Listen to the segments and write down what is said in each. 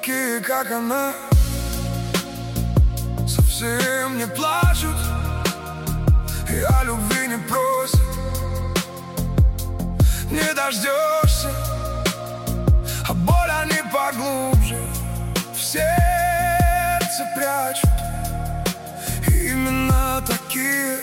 такие, как она, совсем не плачут и о любви не просят. Не дождешься, а боль они поглубже в сердце прячут. Именно такие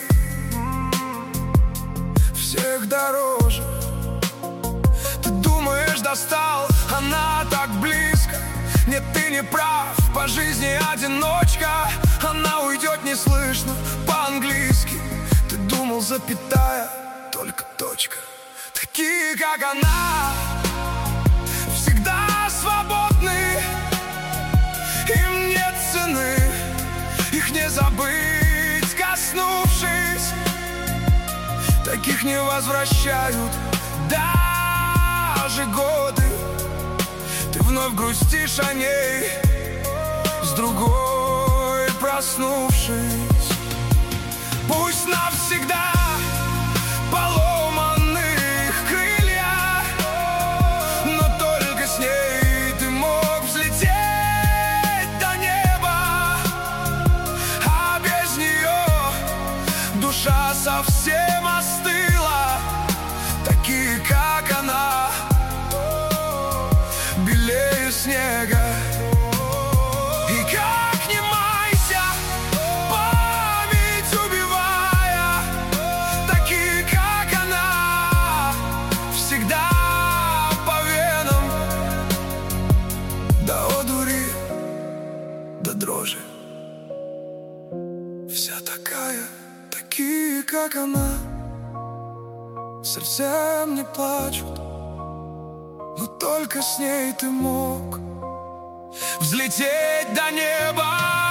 всех дороже. Ты думаешь, достал, она так близко. Нет, ты не прав, по жизни одиночка. Она уйдет неслышно, по-английски. Ты думал, запятая, только точка. Такие, как она, всегда свободны. Им нет цены, их не забыть, коснувшись. Таких не возвращают даже годы. Ты вновь грустишь о ней, с другой проснувшись. Пусть навсегда поломаны их крылья, но только с ней ты мог взлететь до неба. А без нее душа совсем остыла. Такие, как она, белее снега. И как не майся, память убивая. Такие, как она, всегда по венам, до одури, до дрожи. Вся такая, такие, как она, совсем не плачут, но только с ней ты мог взлететь до неба.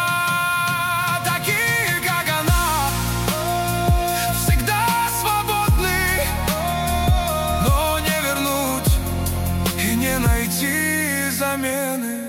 Такие, как она, всегда свободны, но не вернуть и не найти замены.